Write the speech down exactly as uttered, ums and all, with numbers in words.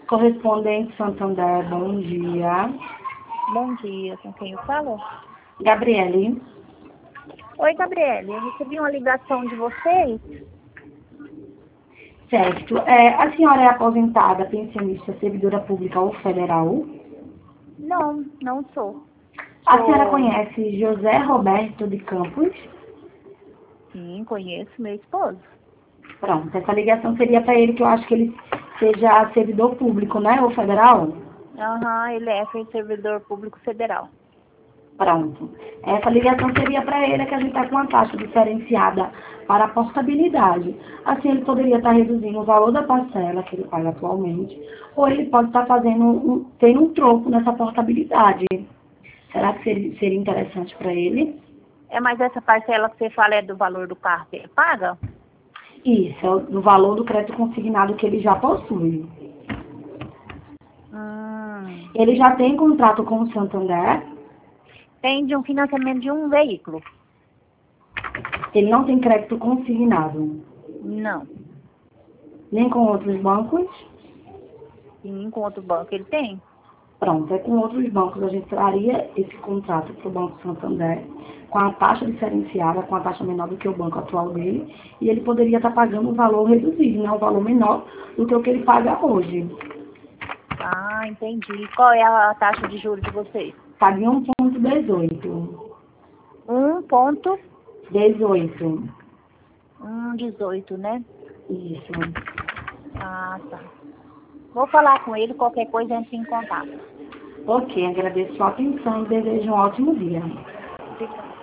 Correspondente Santander, bom dia. Bom dia, com quem eu falo? Gabriele. Oi, Gabriele, eu recebi uma ligação de vocês. Certo. É, a senhora é aposentada, pensionista, servidora pública ou federal? Não, não sou. A senhora Sou... conhece José Roberto de Campos? Sim, conheço meu esposo. Pronto, essa ligação seria para ele, que eu acho que ele seja servidor público, né? Ou federal? Aham, ele é servidor público federal. Pronto. Essa ligação seria para ele, que a gente está com uma taxa diferenciada para a portabilidade. Assim, ele poderia estar reduzindo o valor da parcela que ele paga atualmente, ou ele pode estar fazendo um, tendo um troco nessa portabilidade. Será que seria, seria interessante para ele? É, mas essa parcela que você fala é do valor do carro que ele paga? Isso, é o do valor do crédito consignado que ele já possui. Hum, Ele já tem contrato com o Santander, tem de um financiamento de um veículo? ele não tem crédito consignado, Não. nem com outros bancos. Sim, com outro banco ele tem? Pronto, é com outros bancos a gente traria esse contrato para o Banco Santander, com a taxa diferenciada, com a taxa menor do que o banco atual dele, e ele poderia estar pagando um valor reduzido, né, um valor menor do que o que ele paga hoje. Ah, entendi. Qual é a taxa de juros de vocês? Paga em um ponto dezoito. Um ponto dezoito. um dezoito, né? Isso. Ah, tá. Vou falar com ele, qualquer coisa entre em contato. Ok, agradeço a sua atenção e desejo um ótimo dia. Obrigada.